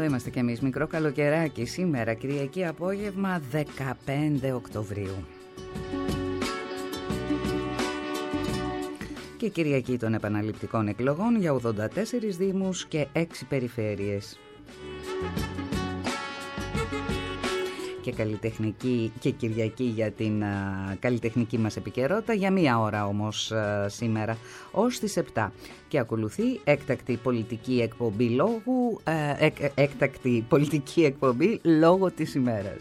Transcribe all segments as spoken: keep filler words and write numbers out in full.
είμαστε κι εμείς. Μικρό καλοκαιράκι σήμερα, Κυριακή απόγευμα δεκαπέντε Οκτωβρίου. Και Κυριακή των επαναληπτικών εκλογών για ογδόντα τέσσερις δήμους και έξι περιφέρειες. Και καλλιτεχνική και Κυριακή για την α, καλλιτεχνική μας επικαιρότητα, για μία ώρα όμως α, σήμερα ως τις επτά. Και ακολουθεί έκτακτη πολιτική εκπομπή λόγου, α, εκ, έκτακτη πολιτική εκπομπή λόγω της ημέρας.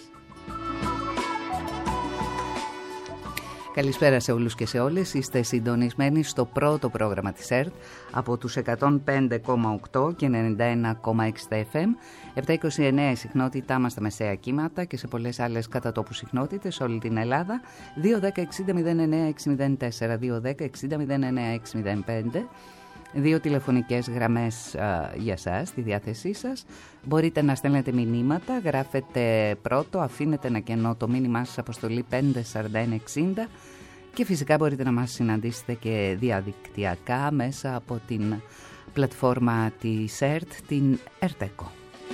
Καλησπέρα σε όλους και σε όλες. Είστε συντονισμένοι στο πρώτο πρόγραμμα της ΕΡΤ από τους εκατόν πέντε κόμμα οκτώ και ενενήντα ένα κόμμα έξι εφ εμ, επτακόσια είκοσι εννέα η συχνότητά μας στα μεσαία κύματα και σε πολλές άλλες κατατόπου συχνότητες σε όλη την Ελλάδα. δύο δέκα εξήντα μηδέν εννέα έξι μηδέν τέσσερα, δύο δέκα εξήντα μηδέν εννέα έξι μηδέν πέντε. Δύο τηλεφωνικές γραμμές α, για σας, στη διάθεσή σας. Μπορείτε να στέλνετε μηνύματα, γράφετε πρώτο, αφήνετε ένα κενό το μήνυμά σας αποστολή πέντε σαράντα ένα εξήντα και φυσικά μπορείτε να μας συναντήσετε και διαδικτυακά μέσα από την πλατφόρμα της ΕΡΤ, την ΕΡΤΕΚΟ.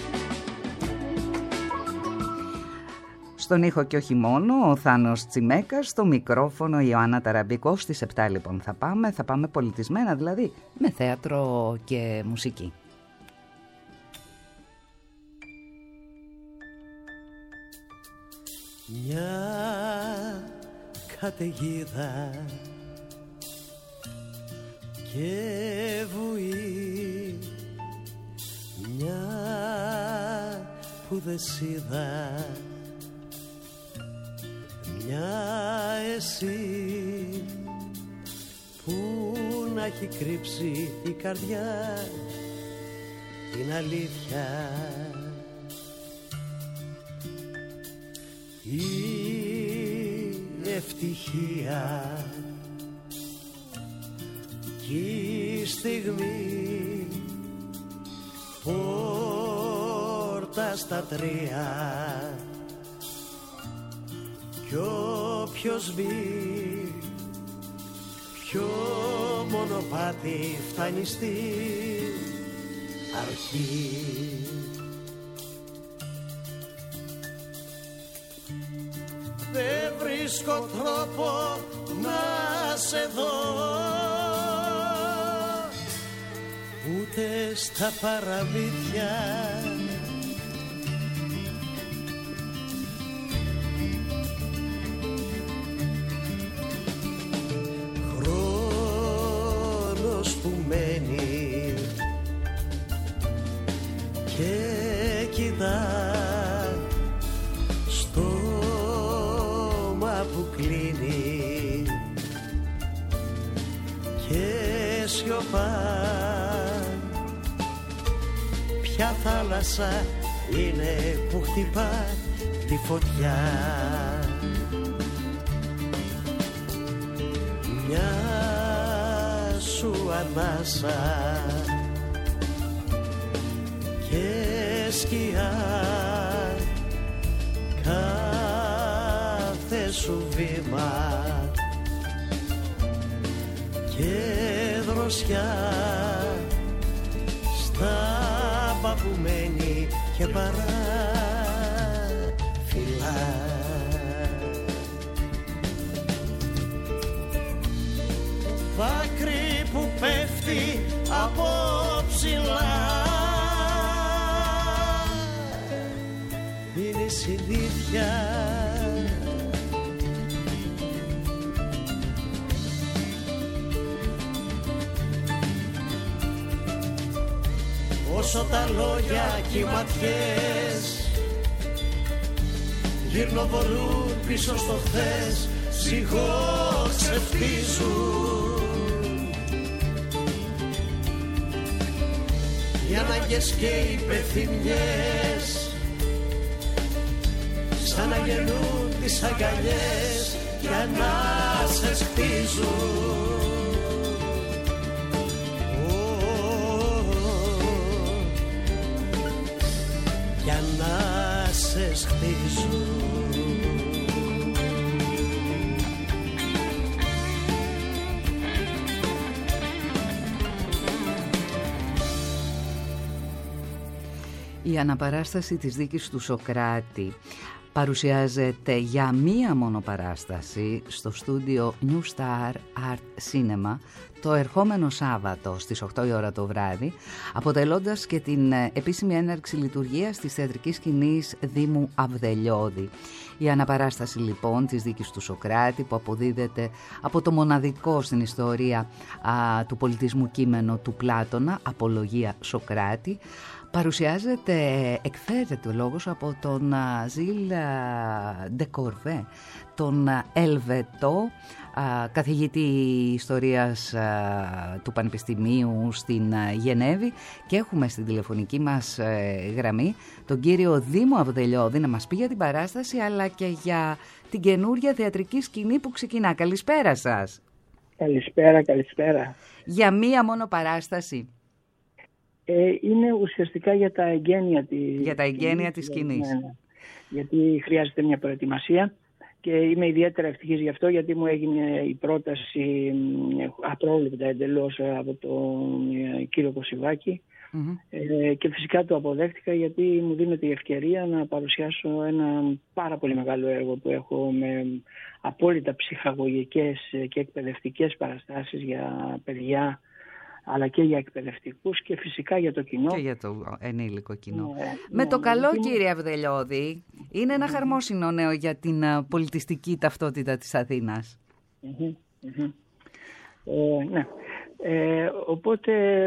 Στον ήχο και όχι μόνο, ο Θάνος Τσιμέκας, στο μικρόφωνο η Ιωάννα Ταραμπικό. Στις επτά λοιπόν θα πάμε, θα πάμε πολιτισμένα δηλαδή, με θέατρο και μουσική. Μια καταιγίδα και βουή, μια που δε σίδα, μια εσύ που να έχει κρύψει η καρδιά την αλήθεια. Η ευτυχία κι η στιγμή πόρτα στα τρία κι όποιος μπει ποιο μονοπάτι φτάνει στη αρχή. Δεν βρίσκω τρόπο να σε δω ούτε στα παραμύθια. Χρόνος που μένει και κοιτά που κλείνει και σιωπά. Ποια θάλασσα είναι που χτυπά τη φωτιά. Μια σου ανάσα και σκιά κάθε σου βήμα και δροσιά στα παπουμένη και παρά φυλά. Δάκρυ που πέφτει από ψηλά είναι η συνήθεια. Όσο τα λόγια κι οι ματιές γυρνοβολούν πίσω στο χθες, ψυχοξευτίζουν οι ανάγκες και οι πεθυμιές, σαν να γεννούν τις αγκαλιές για να σε χτίζουν. Για να σε χτίζουν. Η αναπαράσταση της δίκης του Σωκράτη παρουσιάζεται για μία μόνο παράσταση στο στούντιο New Star Art Cinema το ερχόμενο Σάββατο στις οκτώ η ώρα το βράδυ, αποτελώντας και την επίσημη έναρξη λειτουργίας της θεατρικής σκηνής Δήμου Αυδελιώδη. Η αναπαράσταση λοιπόν της δίκης του Σωκράτη, που αποδίδεται από το μοναδικό στην ιστορία α, του πολιτισμού κείμενο του Πλάτωνα, Απολογία Σωκράτη, παρουσιάζεται, εκφέρεται ο λόγος από τον Ζιλ Ντεκορβέ, τον Ελβετό καθηγητή ιστορίας του Πανεπιστημίου στην Γενέβη, και έχουμε στην τηλεφωνική μας γραμμή τον κύριο Δήμο Αυδελιώδη να μας πει για την παράσταση αλλά και για την καινούρια θεατρική σκηνή που ξεκινά. Καλησπέρα σας. Καλησπέρα, καλησπέρα. Για μία μόνο παράσταση. Ε, είναι ουσιαστικά για τα εγγένεια της, για τα εγγένεια της σκηνής. Ναι, ναι. Γιατί χρειάζεται μια προετοιμασία και είμαι ιδιαίτερα ευτυχής γι' αυτό, γιατί μου έγινε η πρόταση απρόβλεπτα εντελώς από τον κύριο Κωσιβάκη. Mm-hmm. ε, και φυσικά το αποδέχτηκα, γιατί μου δίνεται η ευκαιρία να παρουσιάσω ένα πάρα πολύ μεγάλο έργο που έχω, με απόλυτα ψυχαγωγικές και εκπαιδευτικές παραστάσεις για παιδιά, αλλά και για εκπαιδευτικούς και φυσικά για το κοινό. Και για το ενήλικο κοινό. Ναι, με ναι, το ναι, καλό, ναι. Κύριε Αυδελιώδη, είναι ένα mm-hmm. χαρμόσυνο νέο για την πολιτιστική ταυτότητα της Αθήνας. Mm-hmm, mm-hmm. Ε, ναι. Ε, οπότε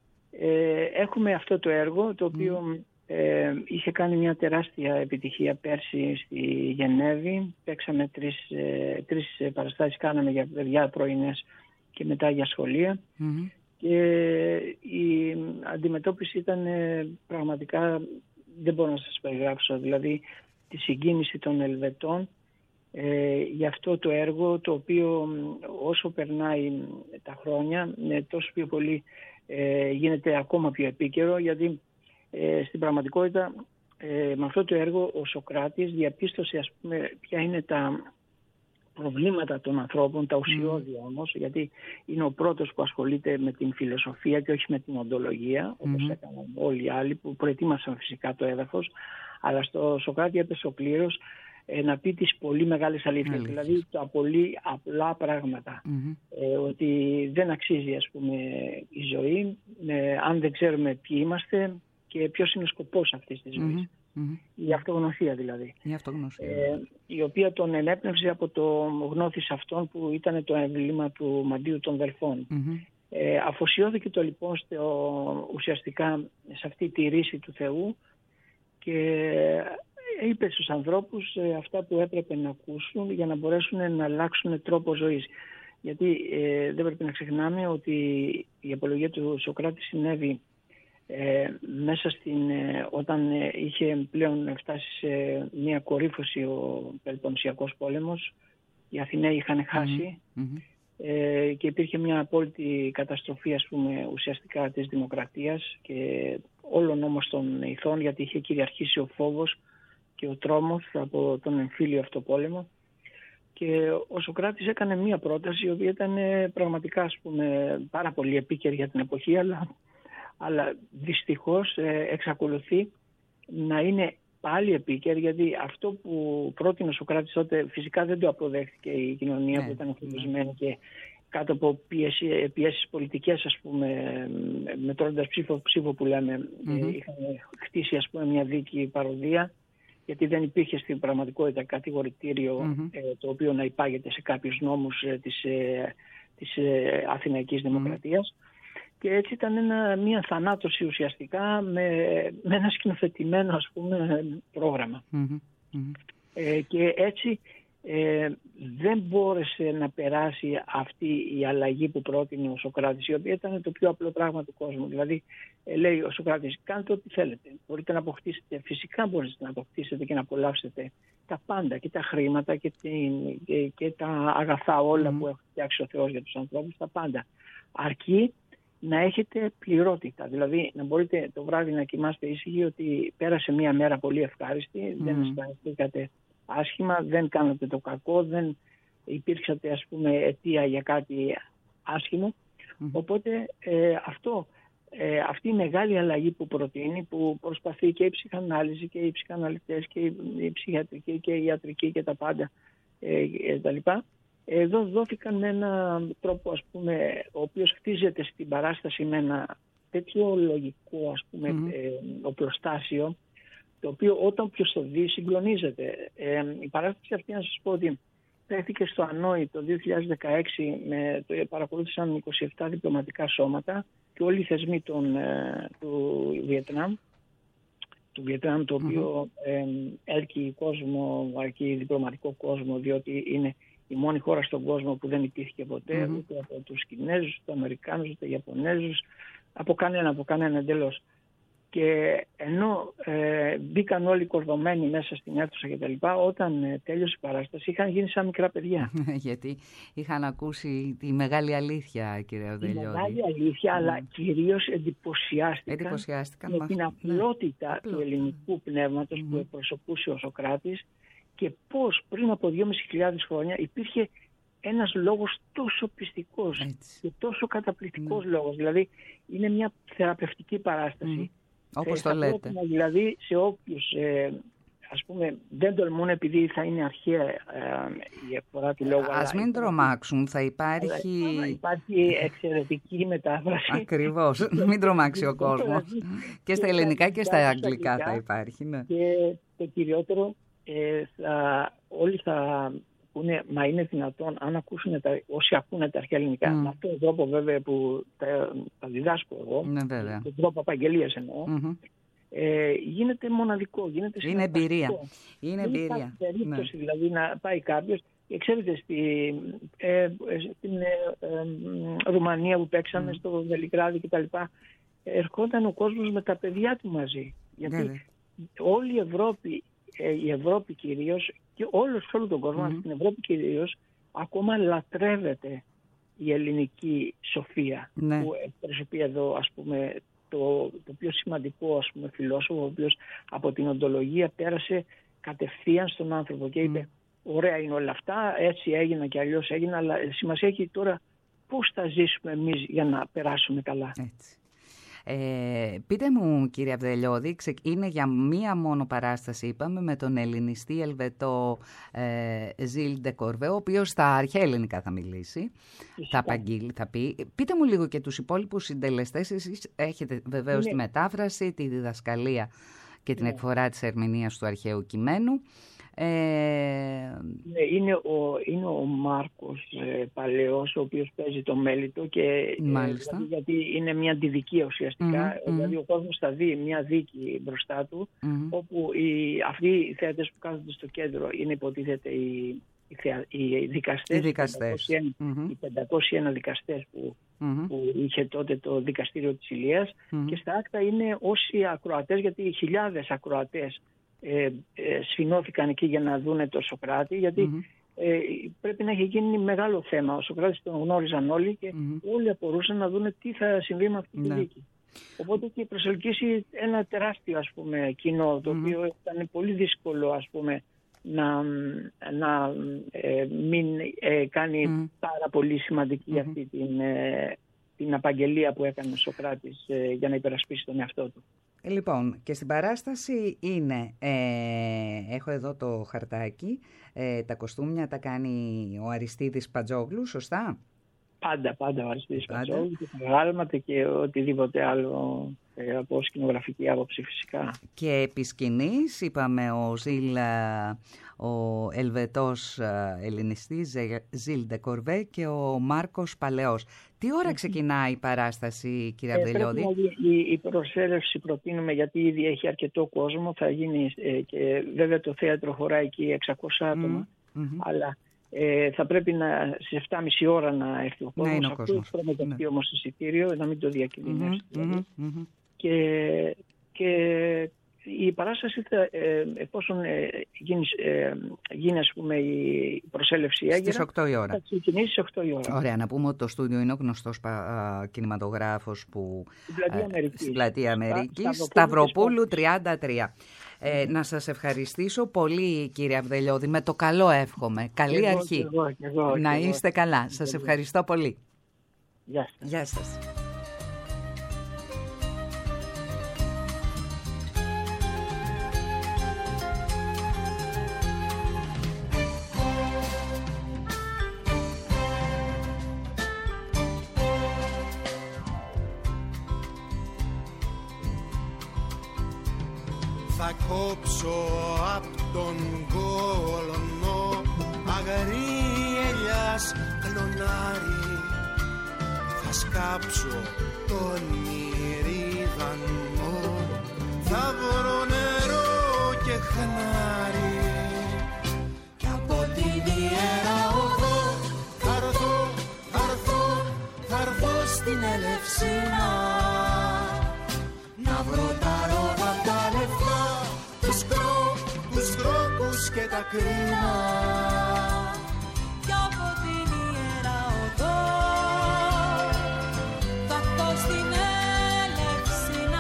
ε, έχουμε αυτό το έργο, το οποίο mm. ε, είχε κάνει μια τεράστια επιτυχία πέρσι στη Γενέβη. Παίξαμε τρεις, ε, τρεις παραστάσεις, κάναμε για παιδιά πρωινές και μετά για σχολεία. Mm-hmm. Και η αντιμετώπιση ήταν πραγματικά, δεν μπορώ να σας περιγράψω, δηλαδή τη συγκίνηση των Ελβετών ε, για αυτό το έργο, το οποίο όσο περνάει τα χρόνια τόσο πιο πολύ ε, γίνεται ακόμα πιο επίκαιρο, γιατί ε, στην πραγματικότητα ε, με αυτό το έργο ο Σωκράτης διαπίστωσε, ας πούμε, ποια είναι τα προβλήματα των ανθρώπων, τα ουσιώδη mm. όμως, γιατί είναι ο πρώτος που ασχολείται με την φιλοσοφία και όχι με την οντολογία, όπως mm. έκαναν όλοι οι άλλοι που προετοίμασαν φυσικά το έδαφος, αλλά στο Σωκράτη έπεσε ο κλήρος ε, να πει τις πολύ μεγάλες αλήθειες, mm. δηλαδή τα πολύ απλά πράγματα. Mm. Ε, ότι δεν αξίζει, ας πούμε, η ζωή ε, αν δεν ξέρουμε ποιοι είμαστε και ποιος είναι ο σκοπός αυτής της ζωής. Mm. Mm-hmm. Η αυτογνωσία δηλαδή, η, αυτογνωσία. Ε, η οποία τον ενέπνευσε από το γνώθις αυτόν που ήταν το εμβλήμα του Μαντίου των Δελφών. Mm-hmm. Ε, αφοσιώθηκε το λοιπόν στο, ουσιαστικά σε αυτή τη ρίση του Θεού και είπε στους ανθρώπους ε, αυτά που έπρεπε να ακούσουν για να μπορέσουν να αλλάξουν τρόπο ζωής. Γιατί ε, δεν πρέπει να ξεχνάμε ότι η απολογία του Σωκράτη συνέβη Ε, μέσα στην, ε, όταν ε, είχε πλέον φτάσει σε μια κορύφωση ο Πελοποννησιακός πόλεμος, οι Αθηναίοι είχαν χάσει mm-hmm. ε, και υπήρχε μια απόλυτη καταστροφή, ας πούμε, ουσιαστικά της δημοκρατίας και όλων όμως των ηθών, γιατί είχε κυριαρχήσει ο φόβος και ο τρόμος από τον εμφύλιο αυτό πόλεμο. Και ο Σωκράτης έκανε μια πρόταση η οποία ήταν ε, πραγματικά, ας πούμε, πάρα πολύ επίκαιρη για την εποχή, αλλά αλλά δυστυχώς ε, εξακολουθεί να είναι πάλι επίκαιρη, γιατί αυτό που πρότεινε ο Σωκράτης τότε φυσικά δεν το αποδέχτηκε η κοινωνία, ναι, που ήταν φοβισμένη, ναι, και κάτω από πιέσεις, πιέσεις πολιτικές, ας πούμε, μετρώντας ψήφο, ψήφο που λέμε, mm-hmm. ε, είχαν χτίσει, ας πούμε, μια δίκη παροδία, γιατί δεν υπήρχε στην πραγματικότητα κατηγορητήριο mm-hmm. ε, το οποίο να υπάγεται σε κάποιους νόμους ε, της, ε, της ε, Αθηναϊκής Δημοκρατίας. Mm-hmm. Και έτσι ήταν ένα, μια θανάτωση ουσιαστικά με, με ένα σκηνοθετημένο, ας πούμε, πρόγραμμα. Mm-hmm. Mm-hmm. Ε, και έτσι ε, δεν μπόρεσε να περάσει αυτή η αλλαγή που πρότεινε ο Σωκράτης, η οποία ήταν το πιο απλό πράγμα του κόσμου. Δηλαδή ε, λέει ο Σωκράτης, κάντε ό,τι θέλετε. Μπορείτε να αποκτήσετε, φυσικά μπορείτε να αποκτήσετε και να απολαύσετε τα πάντα, και τα χρήματα και, την, και, και τα αγαθά όλα mm-hmm. που έχει φτιάξει ο Θεός για τους ανθρώπους, τα πάντα. Αρκεί να έχετε πληρότητα, δηλαδή να μπορείτε το βράδυ να κοιμάστε ήσυχοι ότι πέρασε μια μέρα πολύ ευχάριστη, mm. δεν αισθανθήκατε άσχημα, δεν κάνατε το κακό, δεν υπήρξατε, ας πούμε, αιτία για κάτι άσχημο. Mm. Οπότε ε, αυτό ε, αυτή η μεγάλη αλλαγή που προτείνει, που προσπαθεί και η ψυχανάλυση και οι ψυχαναλυτές και η ψυχιατρική και η ιατρική και τα πάντα ε, ε, τα λοιπά, εδώ δόθηκαν με έναν τρόπο, ας πούμε, ο οποίος χτίζεται στην παράσταση με ένα τέτοιο λογικό, ας πούμε, mm-hmm. ε, οπλοστάσιο, το οποίο όταν ποιος το δει συγκλονίζεται. Ε, η παράσταση αυτή, να σας πω ότι τέθηκε στο Ανόη το δύο χιλιάδες δεκαέξι, με, το παρακολούθησαν είκοσι επτά διπλωματικά σώματα και όλοι οι θεσμοί των, ε, του Βιετνάμ, του Βιετνάμ, το οποίο mm-hmm. ε, έλκει κόσμο, αρκεί διπλωματικό κόσμο, διότι είναι η μόνη χώρα στον κόσμο που δεν υπήρχε ποτέ, mm-hmm. ούτε από τους Κινέζους, τους Αμερικάνους, ούτε Ιαπωνέζους, από κανένα, από κανένα εντελώς. Και ενώ ε, μπήκαν όλοι κορδωμένοι μέσα στην αίθουσα και τα λοιπά, όταν ε, τέλειωσε η παράσταση είχαν γίνει σαν μικρά παιδιά. Γιατί είχαν ακούσει τη μεγάλη αλήθεια, κύριε Αβδελιώδη. Τη μεγάλη αλήθεια, mm. αλλά κυρίως εντυπωσιάστηκαν, εντυπωσιάστηκαν με την απλότητα ναι. του ελληνικού πνεύματος mm. που εκπροσωπούσε ο Σωκράτης και πώς πριν από δυόμισι χιλιάδες χρόνια υπήρχε ένας λόγος τόσο πιστικός Έτσι. και τόσο καταπληκτικός mm. λόγος. Δηλαδή είναι μια θεραπευτική παράσταση. Mm. Όπως το λέτε. Δηλαδή σε όποιους ε, ας πούμε δεν τολμούν, επειδή θα είναι αρχαία ε, η εκφορά του λόγου. Ας μην τρομάξουν, θα υπάρχει... Αλλά υπάρχει εξαιρετική μετάφραση. Ακριβώς, μην τρομάξει ο κόσμος. Και στα ελληνικά και στα αγγλικά θα υπάρχει. Ναι. Και το κυριότερο, ε, θα, όλοι θα πούνε, μα είναι δυνατόν, αν ακούσουν τα, όσοι ακούνε τα αρχαία ελληνικά, mm. με αυτόν τον τρόπο βέβαια που τα, τα διδάσκω εγώ, ναι, βέβαια. τον τρόπο απαγγελίας εννοώ, mm-hmm. ε, γίνεται μοναδικό, γίνεται είναι εμπειρία. Είναι Δεν εμπειρία. υπάρχει περίπτωση ναι. δηλαδή να πάει κάποιος, και ξέρετε στη, ε, στην ε, ε, Ρουμανία που παίξαμε, mm. στο Βελιγράδι κτλ. Ερχόταν ο κόσμος με τα παιδιά του μαζί. Γιατί yeah. όλη η Ευρώπη, ε, η Ευρώπη κυρίως, και όλος, όλο τον κόσμο, mm-hmm. στην Ευρώπη κυρίως, ακόμα λατρεύεται η ελληνική σοφία ναι. που εκπροσωπεί εδώ, ας πούμε, το, το πιο σημαντικό, ας πούμε, φιλόσοφο, ο οποίος από την οντολογία πέρασε κατευθείαν στον άνθρωπο και είπε mm. ωραία είναι όλα αυτά, έτσι έγινα και αλλιώς έγινα, αλλά σημασία έχει τώρα πώς θα ζήσουμε εμείς για να περάσουμε καλά. Έτσι. Ε, πείτε μου, κύριε Αβδελιώδη, είναι για μία μόνο παράσταση, είπαμε, με τον ελληνιστή Ελβετό ε, Ζιλ ντε Κορβέ, ο οποίος στα αρχαία ελληνικά θα μιλήσει, θα απαγγείλει, θα πει. Πείτε μου λίγο και τους υπόλοιπους συντελεστές. Εσείς έχετε βεβαίως ναι. τη μετάφραση, τη διδασκαλία και την ναι. εκφορά της ερμηνείας του αρχαίου κειμένου. Ε... Ναι, είναι, ο, είναι ο Μάρκος ε, Παλαιός, ο οποίος παίζει το Μέλιτο και ε, δηλαδή, γιατί είναι μια αντιδικία ουσιαστικά, mm-hmm. δηλαδή ο κόσμος θα δει μια δίκη μπροστά του, mm-hmm. όπου οι, αυτοί οι θεατές που κάθονται στο κέντρο είναι υποτίθεται οι, οι, θεα, οι δικαστές, οι, δικαστές. Οι, πεντακόσιοι ένα, mm-hmm. οι πεντακόσιοι ένα δικαστές που, mm-hmm. που είχε τότε το δικαστήριο της Ηλίας mm-hmm. και στα άκτα είναι όσοι ακροατές, γιατί χιλιάδες ακροατές Ε, ε, σφινώθηκαν εκεί για να δούνε το Σωκράτη, γιατί mm-hmm. ε, πρέπει να έχει γίνει μεγάλο θέμα. Ο Σωκράτης τον γνώριζαν όλοι και mm-hmm. όλοι απορούσαν να δούνε τι θα συμβεί με αυτή τη mm-hmm. δίκη. Οπότε και προσελκύσει ένα τεράστιο, ας πούμε, κοινό, το mm-hmm. οποίο ήταν πολύ δύσκολο, ας πούμε, να, να ε, μην ε, κάνει mm-hmm. πάρα πολύ σημαντική mm-hmm. αυτή την, ε, την απαγγελία που έκανε ο Σωκράτης ε, για να υπερασπίσει τον εαυτό του. Λοιπόν, και στην παράσταση είναι, ε, έχω εδώ το χαρτάκι, ε, τα κοστούμια τα κάνει ο Αριστίδης Πατζόγλου, σωστά? Πάντα, πάντα ο Αριστίδης Πατζόγλου και τα γάλματα και οτιδήποτε άλλο ε, από σκηνογραφική άποψη φυσικά. Και επί σκηνής, είπαμε, ο Ζιλ, ο Ελβετός ελληνιστής Ζιλ ντε Κορβέ και ο Μάρκος Παλαιός. Τι ώρα ξεκινάει η παράσταση, κύριε ε, Αβδελιώδη? Η, η προσέλευση προτείνουμε, γιατί ήδη έχει αρκετό κόσμο, θα γίνει ε, και βέβαια το θέατρο χωράει εκεί εξακόσια άτομα, mm-hmm. αλλά ε, θα πρέπει να, στις επτά και μισή ώρα να έρθει ο κόσμος. Ναι, αυτό έχει προμετωπεί ναι. όμως εισιτήριο, να μην το διακινδυνεύσει. Mm-hmm. Mm-hmm. Και, και η παράσταση θα, ε, εφόσον ε, γίνει, ε, γίνει ας πούμε, η προσέλευση έγκαιρα, στις οκτώ η ώρα. Θα ξεκινήσει στις οκτώ η ώρα. Ωραία, να πούμε ότι το στούντιο είναι ο γνωστός α, κινηματογράφος που στην Πλατεία Αμερικής, Σταυροπούλου τριάντα τρία. Ε, mm. Να σας ευχαριστήσω πολύ, κύριε Αβδελιώδη, με το καλό εύχομαι. Καλή και αρχή. Εγώ, και εγώ, και να εγώ. είστε καλά. Σας ευχαριστώ πολύ. Γεια σας. Γεια σας. θα κόψω απ' τον κόλωνο αγαρί ελιάς κλονάρι, θα σκάψω τον ηρίδανο, θα βρω νερό και χνάρι κι από την Ιερά Οδό θα έρθω, θα έρθω, θα έρθω στην Ελευσίνα να βρω τα ρόδα, τα λεφτά, τους κρό, τους δρόμους και τα κρίνα. Κι από την Ιερά Οδό θα έρθω στην Ελευσίνα.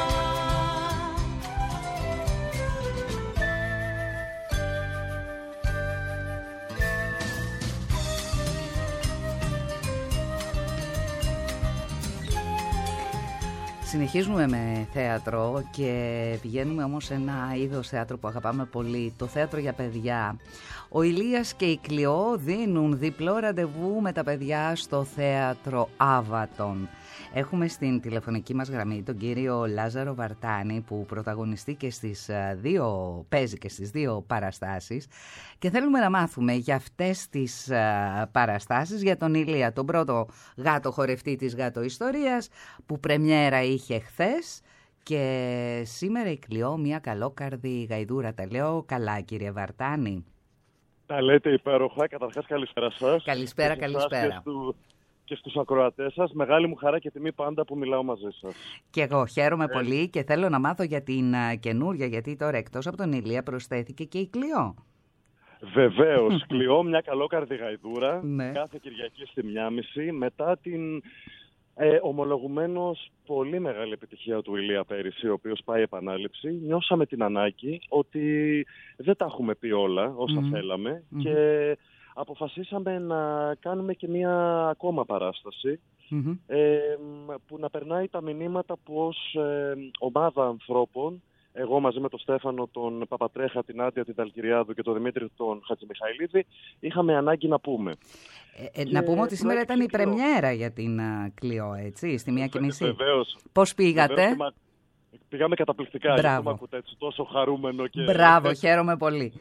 Συνεχίζουμε με θέατρο και πηγαίνουμε όμως σε ένα είδος θέατρο που αγαπάμε πολύ, το θέατρο για παιδιά. Ο Ηλίας και η Κλειό δίνουν διπλό ραντεβού με τα παιδιά στο θέατρο Άβατον. Έχουμε στην τηλεφωνική μας γραμμή τον κύριο Λάζαρο Βαρτάνη που πρωταγωνιστεί και στις δύο, παίζει και στις δύο παραστάσεις και θέλουμε να μάθουμε για αυτές τις παραστάσεις, για τον Ηλία, τον πρώτο γάτο χορευτή της γατοϊστορίας που πρεμιέρα είχε χθες και σήμερα η Κλειό μια καλόκαρδη γαϊδούρα. Τα λέω καλά κύριε Βαρτάνη? Τα λέτε υπέροχα. Καταρχάς καλησπέρα σας. Καλησπέρα, και καλησπέρα. Και, στου, και στους ακροατές σας. Μεγάλη μου χαρά και τιμή πάντα που μιλάω μαζί σας. Και εγώ χαίρομαι ε. πολύ και θέλω να μάθω για την uh, καινούρια, γιατί τώρα εκτός από τον Ηλία προσθέθηκε και η Κλειό. Βεβαίως, Κλειό, μια καλόκαρδη γαϊδούρα, ναι. κάθε Κυριακή στη μία και μισή, μετά την ε, ομολογουμένως πολύ μεγάλη επιτυχία του Ηλία πέρυσι, ο οποίος πάει επανάληψη. Νιώσαμε την ανάγκη ότι δεν τα έχουμε πει όλα όσα mm-hmm. θέλαμε mm-hmm. και αποφασίσαμε να κάνουμε και μια ακόμα παράσταση mm-hmm. ε, που να περνάει τα μηνύματα που ως ε, ομάδα ανθρώπων, εγώ μαζί με τον Στέφανο, τον Παπατρέχα, την Άντια, την Ταλκυριάδου και τον Δημήτρη τον Χατζημιχαηλίδη, είχαμε ανάγκη να πούμε. Ε, ε, να πούμε ότι σήμερα ήταν η πρεμιέρα για την uh, Κλειό, έτσι, στη μία και μισή. Βεβαίως. Πώς πήγατε? Βεβαίως, μα... Πήγαμε καταπληκτικά. Μπράβο. Γιατί το έτσι τόσο χαρούμενο. Και... Μπράβο, χαίρομαι πολύ.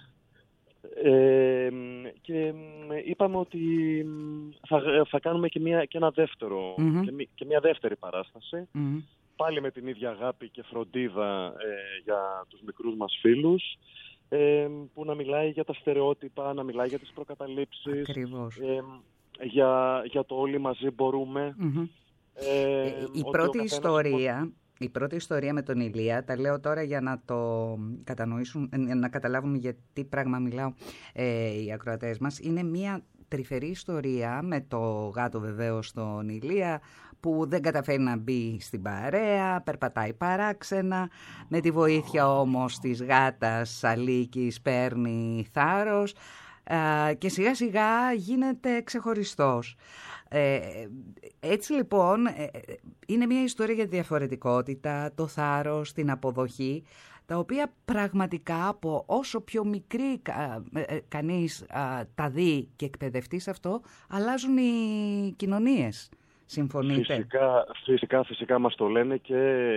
Ε, και είπαμε ότι θα, θα κάνουμε και, μια, και ένα δεύτερο, mm-hmm. και, και μια δεύτερη παράσταση. Mm-hmm. Πάλι με την ίδια αγάπη και φροντίδα ε, για τους μικρούς μας φίλους, ε, που να μιλάει για τα στερεότυπα, να μιλάει για τις προκαταλήψεις, ε, για, για το όλοι μαζί μπορούμε. Mm-hmm. Ε, η πρώτη ιστορία... Μπορεί... Η πρώτη ιστορία με τον Ηλία, τα λέω τώρα για να το κατανοήσουν, να καταλάβουν για τι πράγμα μιλάω ε, οι ακροατές μας. Είναι μια τρυφερή ιστορία με το γάτο βεβαίως τον Ηλία που δεν καταφέρει να μπει στην παρέα, περπατάει παράξενα, με τη βοήθεια όμως της γάτας Αλίκης παίρνει θάρρος ε, και σιγά σιγά γίνεται ξεχωριστός. Ε, έτσι λοιπόν ε, είναι μια ιστορία για τη διαφορετικότητα, το θάρρος, την αποδοχή, τα οποία πραγματικά από όσο πιο μικρή κα, ε, κανείς ε, τα δει και εκπαιδευτεί σε αυτό, αλλάζουν οι κοινωνίες. Συμφωνείτε? Φυσικά, φυσικά, φυσικά μας το λένε και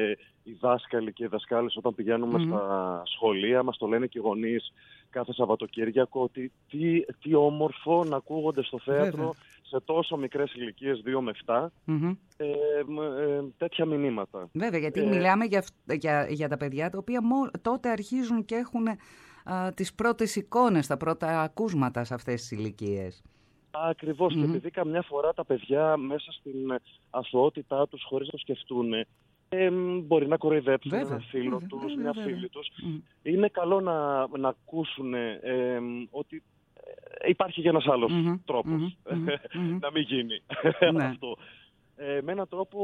οι δάσκαλοι και οι δασκάλες όταν πηγαίνουμε mm-hmm. στα σχολεία, μας το λένε και οι γονείς κάθε Σαββατοκύριακο, ότι τι, τι όμορφο να ακούγονται στο θέατρο Βέβαια. σε τόσο μικρές ηλικίες, δύο με επτά, mm-hmm. ε, ε, τέτοια μηνύματα. Βέβαια, γιατί ε, μιλάμε για, για, για τα παιδιά τα οποία μο, τότε αρχίζουν και έχουν α, τις πρώτες εικόνες, τα πρώτα ακούσματα σε αυτές τις ηλικίες. Ακριβώς, mm-hmm. και επειδή καμιά φορά τα παιδιά μέσα στην αθωότητά τους, χωρίς να το σκεφτούν, ε, μπορεί να κοροϊδέψουν έναν φίλο βέβαια, τους, βέβαια, μια βέβαια. φίλη τους. Mm. Είναι καλό να, να ακούσουν ε, ε, ότι υπάρχει και ένας άλλος mm-hmm. τρόπος mm-hmm. να μην γίνει ναι. αυτό. Ε, με έναν τρόπο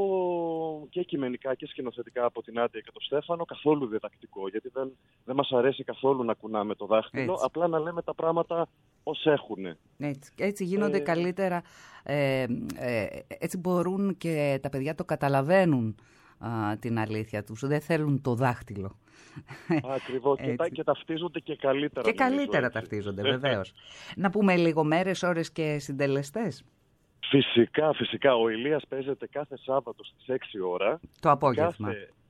και κειμενικά και σκηνοθετικά από την Άντια και τον Στέφανο, καθόλου διδακτικό, γιατί δεν, δεν μας αρέσει καθόλου να κουνάμε το δάχτυλο, έτσι. απλά να λέμε τα πράγματα ως έχουν. Έτσι, έτσι γίνονται ε... καλύτερα, ε, ε, έτσι μπορούν και τα παιδιά το καταλαβαίνουν α, την αλήθεια τους, δεν θέλουν το δάχτυλο. Ακριβώς, και, τα, και ταυτίζονται και καλύτερα. Και καλύτερα έτσι. ταυτίζονται, βεβαίως. Να πούμε λίγο μέρες, ώρες και συντελεστές. Φυσικά, φυσικά. Ο Ηλίας παίζεται κάθε Σάββατο στις έξι ώρα. Το απόγευμα. Κάθε...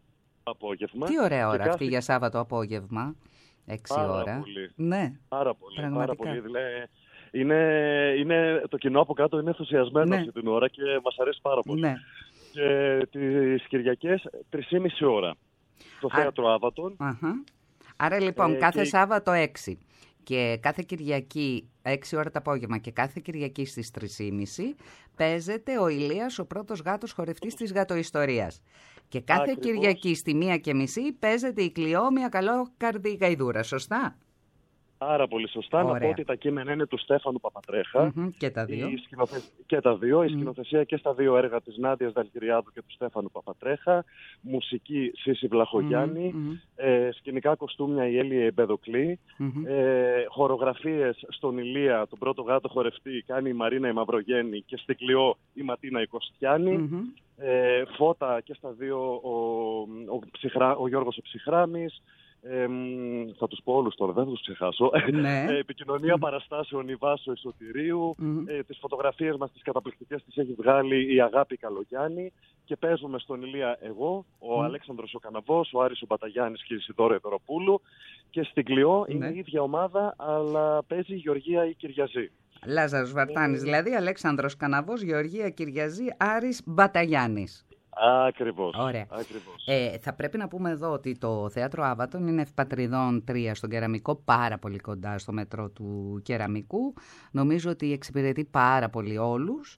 απόγευμα. Τι ωραία ώρα κάθε... αυτή για Σάββατο απόγευμα. Έξι πάρα ώρα. Πολύ. Ναι. Πάρα πολύ. Πραγματικά. Πάρα πολύ. Δηλαδή, είναι, είναι, το κοινό από κάτω είναι ενθουσιασμένο ναι. αυτή την ώρα και μας αρέσει πάρα πολύ. Ναι. Και τις Κυριακές τρεις και μισή ώρα στο Α... θέατρο Άβατον. Αχα. Άρα λοιπόν ε, κάθε και... Σάββατο έξι και κάθε Κυριακή έξι ώρα το απόγευμα και κάθε Κυριακή στις τρεις και μισή παίζεται ο Ηλίας, ο πρώτος γάτος χορευτής της γατοϊστορίας. Και κάθε Ακριβώς. Κυριακή στη μία και μισή παίζεται η Κλειό, μια καλόκαρδη γαϊδούρα, σωστά? Πάρα πολύ σωστά. Ωραία. Να πω ότι τα κείμενα είναι του Στέφανου Παπατρέχα. Mm-hmm. Και τα δύο. Η σκηνοθε... Και τα δύο. Mm. Η σκηνοθεσία και στα δύο έργα της Νάντιας Δαλκυριάδου και του Στέφανου Παπατρέχα. Μουσική Σύση Βλαχογιάννη. Mm-hmm. Ε, σκηνικά κοστούμια η Έλλη Εμπεδοκλή. Mm-hmm. Ε, χορογραφίες στον Ηλία, τον πρώτο γάτο χορευτή, κάνει η Μαρίνα η Μαυρογέννη και στην Κλειό η Ματίνα η Κωστιάνη. Mm-hmm. Ε, φώτα και στα δύο ο, ο, ψυχρά, ο Γιώργος ο Ψυχράμης. Ε, θα τους πω όλους τώρα, δεν θα τους ξεχάσω. Ναι. ε, επικοινωνία mm. παραστάσεων η Βάσο Εσωτηρίου. Mm. Ε, τις φωτογραφίες μας τις καταπληκτικές τις έχει βγάλει η Αγάπη Καλογιάννη. Και παίζουμε στον Ηλία εγώ, ο mm. Αλέξανδρος ο Καναβός, ο Άρης ο Μπαταγιάννης και η Σιδώρα Εδωροπούλου. Και στην Κλειό mm. είναι η ίδια ομάδα, αλλά παίζει η Γεωργία η Κυριαζή. Λάζαρος Βαρτάνης, ε... δηλαδή Αλέξανδρος Καναβός, Γεωργία Κυριαζή, Άρης Μπαταγιάννης. Ακριβώς. Ωραία. Ακριβώς. Ε, θα πρέπει να πούμε εδώ ότι το θέατρο Άβατον είναι Ευπατριδών τρία στον Κεραμικό, πάρα πολύ κοντά στο μετρό του Κεραμικού. Νομίζω ότι εξυπηρετεί πάρα πολύ όλους.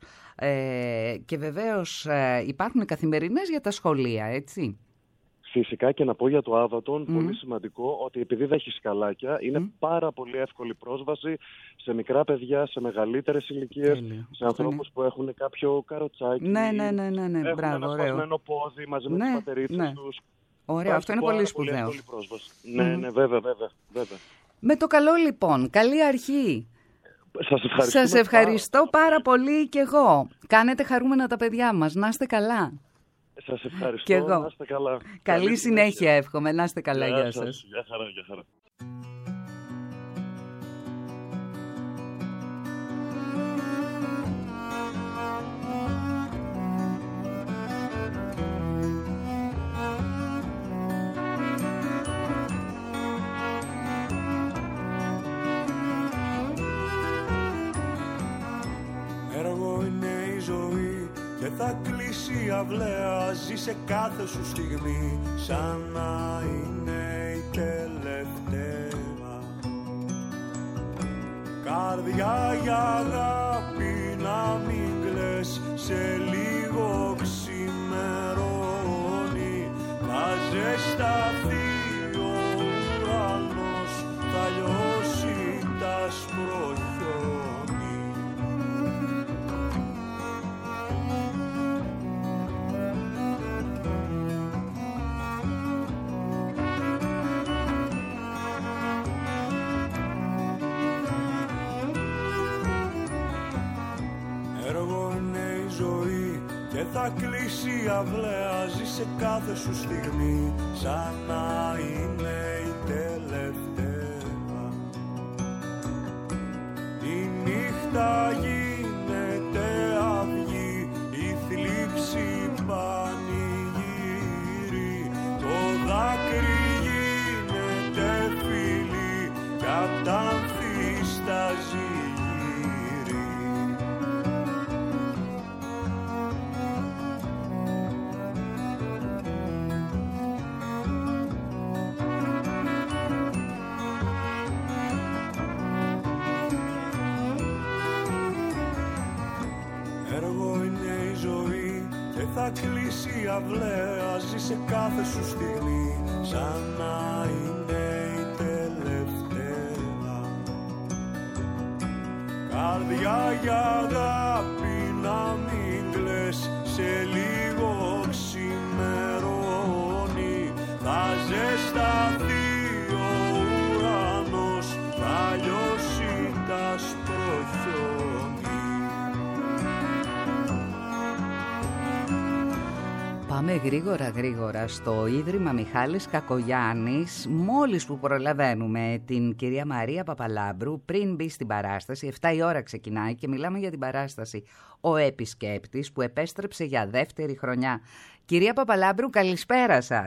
Ε, και βεβαίως ε, υπάρχουν καθημερινές για τα σχολεία, έτσι. Φυσικά, και να πω για το Άβατον, mm. πολύ σημαντικό, ότι επειδή δεν έχει σκαλάκια, είναι mm. πάρα πολύ εύκολη πρόσβαση σε μικρά παιδιά, σε μεγαλύτερες ηλικίες, σε ανθρώπους που έχουν κάποιο καροτσάκι, ναι, ναι, ναι, ναι, ναι. έχουν Μπράβο, ένα ωραίο. σπασμένο πόδι μαζί με ναι, τις πατερίτσες ναι. τους. Ωραίο, αυτό είναι πολύ σπουδαίο. Πολύ mm. Ναι, ναι, βέβαια, βέβαια, βέβαια. Με το καλό λοιπόν, καλή αρχή. Σας ευχαριστώ. Σας ευχαριστώ πάρα, πάρα πολύ κι εγώ. Κάνετε χαρούμενα τα παιδιά μας, να είστε καλά. Σας ευχαριστώ, και εγώ. Να είστε καλά. Καλή, Καλή συνέχεια, συνέχεια εύχομαι, να είστε καλά, γεια, γεια σας. σας. Γεια χαρά, γεια χαρά. Θα κλείσει η αυλαία, ζει σε κάθε σου στιγμή σαν να είναι η τελευταία. Καρδιά για αγάπη να μην κλαις, σε λίγο ξημερώνει. Θα ζεσταθεί ο ουρανός, θα λιώσει τα σπροχιόνι. Θα κλείσει η αυλαία, ζει σε κάθε σου στιγμή σαν να είναι η τελευταία. Η νύχτα γίνεται αυγή, η θλίψη πανηγύρι. Το δάκρυ γίνεται φίλι κι απ' τα ανθί στάζει. Θα κλείσει η αυλαία, ζει σε κάθε σου στιγμή σαν να είναι η τελευταία. Καρδιά για αγάπη να μην κλαις, σε λίγο ξημερώνει. Θα ζεσταθεί ο ουρανός, θα λιώσει τα σπροχιόνι. Πάμε γρήγορα γρήγορα στο Ίδρυμα Μιχάλης Κακογιάννης, μόλις που προλαβαίνουμε την κυρία Μαρία Παπαλάμπρου πριν μπει στην παράσταση. Εφτά η ώρα ξεκινάει και μιλάμε για την παράσταση «Ο Επισκέπτης» που επέστρεψε για δεύτερη χρονιά. Κυρία Παπαλάμπρου, καλησπέρα σας.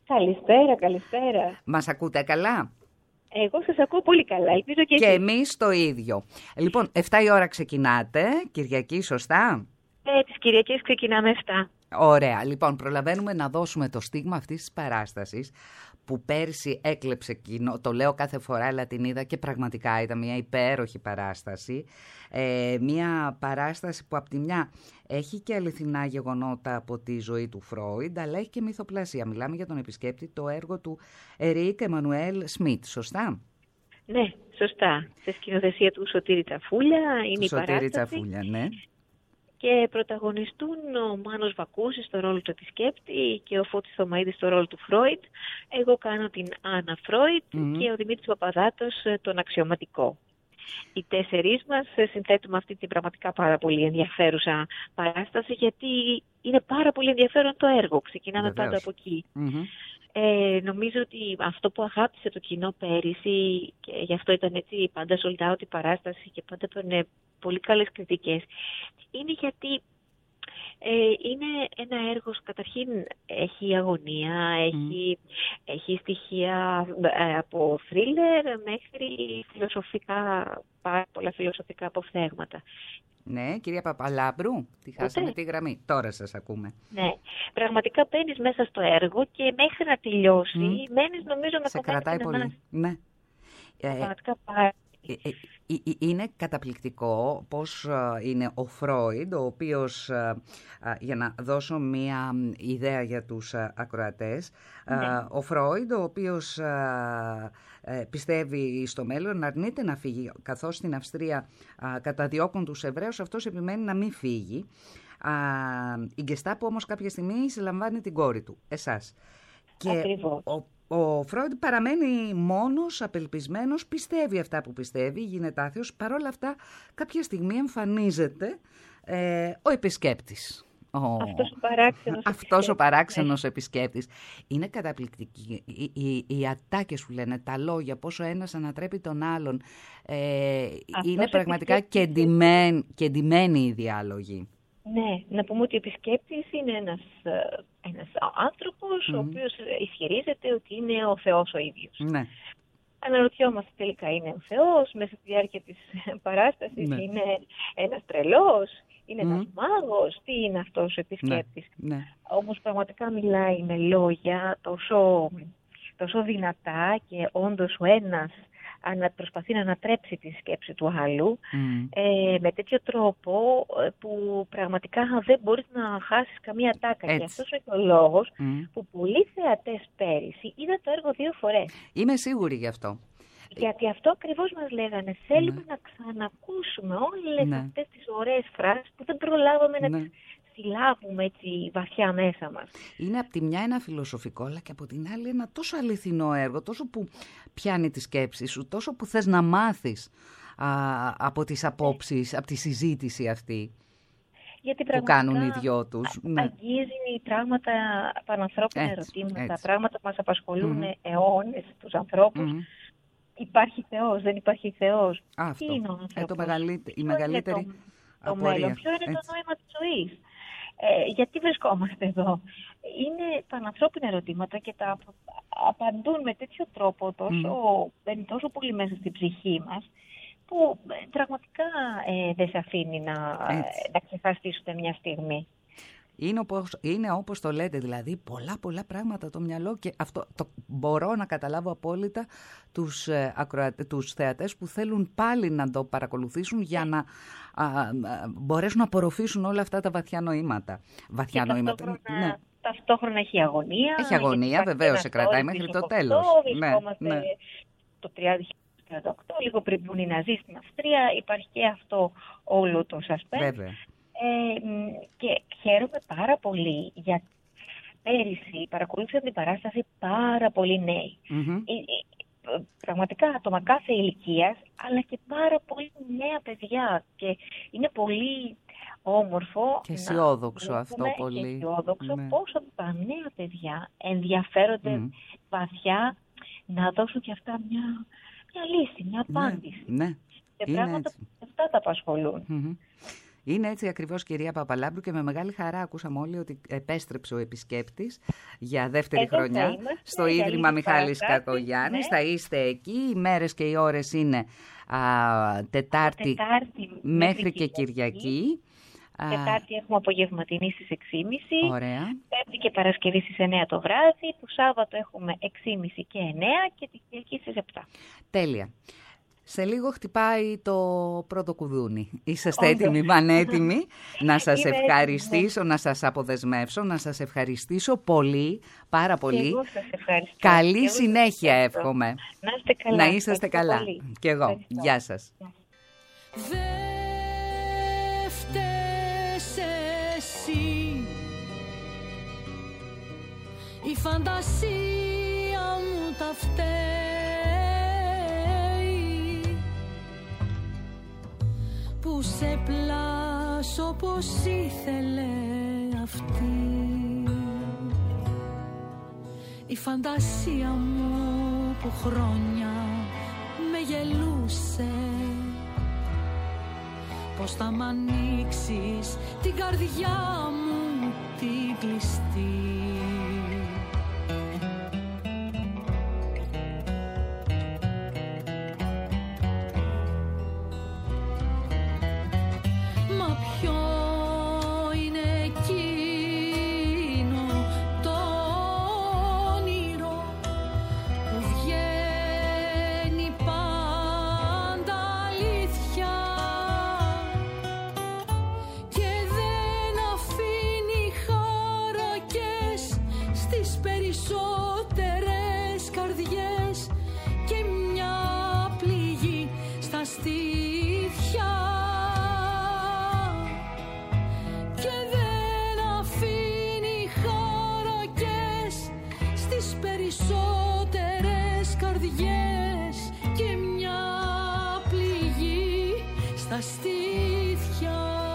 Καλησπέρα, καλησπέρα. Μας ακούτε καλά? Εγώ σας ακούω πολύ καλά, ελπίζω και Και εσείς. εμείς το ίδιο. Λοιπόν, εφτά η ώρα ξεκινάτε, Κυριακή, σωστά? Ε, τις Κυριακές ξεκινάμε εφτά. Ωραία. Λοιπόν, προλαβαίνουμε να δώσουμε το στίγμα αυτής της παράστασης που πέρσι έκλεψε κοινό. Το λέω κάθε φορά, αλλά την είδα και πραγματικά ήταν μια υπέροχη παράσταση. Ε, μια παράσταση που από τη μια έχει και αληθινά γεγονότα από τη ζωή του Φρόιντ, αλλά έχει και μυθοπλασία. Μιλάμε για τον επισκέπτη, το έργο του Ερικ Εμμανουέλ Σμιτ, σωστά? Ναι, σωστά. Σε σκηνοθεσία του Σωτήρη Τσαφούλια είναι του η Σωτήρη παράσταση. Τσαφούλια, ναι. Και πρωταγωνιστούν ο Μάνος Βακούσης στο ρόλο του επισκέπτη και ο Φώτης Θωμαίδης στο ρόλο του Φρόιντ. Εγώ κάνω την Άννα Φρόιντ mm. και ο Δημήτρης Παπαδάτος τον αξιωματικό. Οι τέσσερις μας συνθέτουμε αυτή την πραγματικά πάρα πολύ ενδιαφέρουσα παράσταση, γιατί είναι πάρα πολύ ενδιαφέρον το έργο. Ξεκινάμε Βεβαίως. πάντα από εκεί. Mm-hmm. Ε, νομίζω ότι αυτό που αγάπησε το κοινό πέρυσι, και γι' αυτό ήταν έτσι πάντα sold out η παράσταση και πάντα έπαιρνε πολύ καλές κριτικές, είναι γιατί ε, είναι ένα έργο, καταρχήν έχει αγωνία, έχει, mm. έχει στοιχεία ε, από θρίλερ μέχρι φιλοσοφικά, πάρα πολλά φιλοσοφικά αποφθέγματα. Ναι, κυρία Παπαλάμπρου, τη χάσαμε Ούτε. τη γραμμή. Τώρα σας ακούμε. Ναι, πραγματικά μπαίνεις μέσα στο έργο και μέχρι να τελειώσει mm. μένεις νομίζω να σε κρατάει πολύ. Ανά... Ναι. Πραγματικά πάρα Είναι καταπληκτικό πώς είναι ο Φρόιντ, ο οποίος, για να δώσω μία ιδέα για τους ακροατές, ναι. ο Φρόιντ, ο οποίος πιστεύει στο μέλλον, αρνείται να φύγει, καθώς στην Αυστρία καταδιώκουν τους Εβραίους, αυτός επιμένει να μην φύγει. Η Γκεστάπο όμως κάποια στιγμή συλλαμβάνει την κόρη του, εσάς. Και ο Ο Φρόιντ παραμένει μόνος, απελπισμένος, πιστεύει αυτά που πιστεύει, γίνεται άθεος. Παρ' όλα αυτά, κάποια στιγμή εμφανίζεται ε, ο επισκέπτης. Ο... Αυτός ο παράξενος Αυτός επισκέπτης. ο παράξενος επισκέπτης. Είναι καταπληκτική. Οι, οι, οι ατάκες που λένε, τα λόγια, πόσο ένας ανατρέπει τον άλλον. Ε, είναι πραγματικά κεντυμένοι οι διάλογοι. Ναι, να πούμε ότι ο επισκέπτης είναι ένας, ένας άνθρωπος mm. ο οποίος ισχυρίζεται ότι είναι ο Θεός ο ίδιος. Ναι. Αναρωτιόμαστε τελικά, είναι ο Θεός, μέσα στη διάρκεια της παράστασης ναι. είναι ένας τρελός, είναι mm. ένας μάγος, τι είναι αυτός ο επισκέπτης. Ναι. Ναι. Όμως πραγματικά μιλάει με λόγια τόσο, τόσο δυνατά και όντως ο ένας προσπαθεί να ανατρέψει τη σκέψη του άλλου mm. ε, με τέτοιο τρόπο που πραγματικά δεν μπορείς να χάσεις καμία τάκα. Έτσι. Και αυτός είναι και ο λόγος mm. που πολλοί θεατές πέρυσι είδαν το έργο δύο φορές. Είμαι σίγουρη γι' αυτό. Γιατί αυτό ακριβώς μας λέγανε. Θέλουμε mm. να ξανακούσουμε όλες mm. αυτές τις ωραίες φράσεις που δεν προλάβαμε mm. να τις συλλάβουμε έτσι βαθιά μέσα μας. Είναι από τη μια ένα φιλοσοφικό, αλλά και από την άλλη ένα τόσο αληθινό έργο, τόσο που πιάνει τη σκέψη σου, τόσο που θες να μάθεις α, από τις απόψεις, από τη συζήτηση αυτή. Γιατί που κάνουν οι δυο τους. Ναι. Αγγίζει πράγματα, πανανθρώπινα έτσι, ερωτήματα, έτσι. πράγματα που μας απασχολούν mm-hmm. αιώνες τους ανθρώπους. Mm-hmm. Υπάρχει Θεός, δεν υπάρχει Θεός. Αυτό. Τι είναι ο άνθρωπος? Ε, το μεγαλύτερη, η μεγαλύτερη το, το μέλλον, ποιο είναι έτσι. το νόημα της ζωής? Ε, γιατί βρισκόμαστε εδώ? Είναι πανανθρώπινα ερωτήματα και τα απαντούν με τέτοιο τρόπο, τόσο, mm. τόσο πολύ μέσα στην ψυχή μας, που πραγματικά ε, δεν σε αφήνει να, να ξεχαστείς ούτε μια στιγμή. Είναι όπως, είναι όπως το λέτε, δηλαδή πολλά πολλά πράγματα το μυαλό, και αυτό το μπορώ να καταλάβω απόλυτα τους, ε, ακροατε, τους θεατές που θέλουν πάλι να το παρακολουθήσουν για να α, α, μπορέσουν να απορροφήσουν όλα αυτά τα βαθιά νοήματα. Βαθιά και νοήματα. Ταυτόχρονα, ναι. ταυτόχρονα έχει αγωνία. Έχει αγωνία, βεβαίως, σε κρατάει μέχρι το τέλος. Βρισκόμαστε ναι, ναι. το τριάντα τριάντα οκτώ, λίγο πριν μπουν οι Ναζί στην Αυστρία, υπάρχει και αυτό όλο το σασπένς. Βέβαια. Ε, και χαίρομαι πάρα πολύ γιατί πέρυσι παρακολούθησαν την παράσταση πάρα πολλοί νέοι. Mm-hmm. Ε, ε, πραγματικά άτομα κάθε ηλικίας, αλλά και πάρα πολύ νέα παιδιά. Και είναι πολύ όμορφο και αισιόδοξο να αυτό πολύ. Και αισιόδοξο ναι. πόσο τα νέα παιδιά ενδιαφέρονται mm. βαθιά να δώσουν και αυτά μια, μια λύση, μια απάντηση. Ναι, ναι. Και πράγματα έτσι. που αυτά τα απασχολούν. Mm-hmm. Είναι έτσι ακριβώς, κυρία Παπαλάμπρου, και με μεγάλη χαρά ακούσαμε όλοι ότι επέστρεψε ο επισκέπτης για δεύτερη Εδώ χρονιά είμαστε, στο Ίδρυμα Μιχάλης Κακογιάννης. Ναι. Θα είστε εκεί, οι μέρες και οι ώρες είναι α, Τετάρτη, Τετάρτη μέχρι και Κυριακή. Κυριακή. Τετάρτη έχουμε απογευματινή στις έξι και μισή. Ωραία. Πέμπτη και Παρασκευή στις εννέα το βράδυ. Το Σάββατο έχουμε έξι και μισή και εννέα και τη Κυριακή στις επτά. Τέλεια. Σε λίγο χτυπάει το πρώτο κουδούνι. Είσαστε έτοιμοι, πανέτοιμοι. Να σας ευχαριστήσω, να σας αποδεσμεύσω, να σας ευχαριστήσω πολύ, πάρα πολύ. Εγώ σας ευχαριστώ. Καλή συνέχεια εύχομαι. Να είστε καλά. Να είσαστε καλά. Πολύ. Και εγώ. Ευχαριστώ. Γεια σας. Δε φταίς εσύ, η φαντασία μου τα φταίει, που σε πλάσω πως ήθελε αυτή. Η φαντασία μου που χρόνια με γελούσε, πως θα μ' ανοίξεις την καρδιά μου την κλειστή. Μα ποιο είναι εκείνο το όνειρο που βγαίνει πάντα αλήθεια και δεν αφήνει χαρακές στις περισσότερες καρδιές και μια πληγή στα στήθια. Και δεν αφήνει χαρακές στις περισσότερες καρδιές και μια πληγή στα στήθια.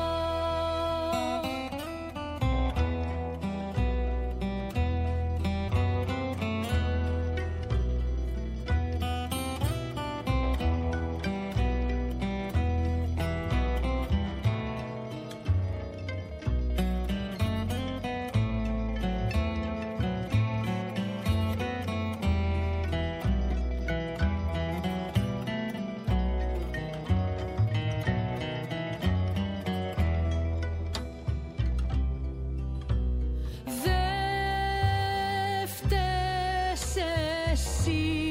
Δε φταίς εσύ,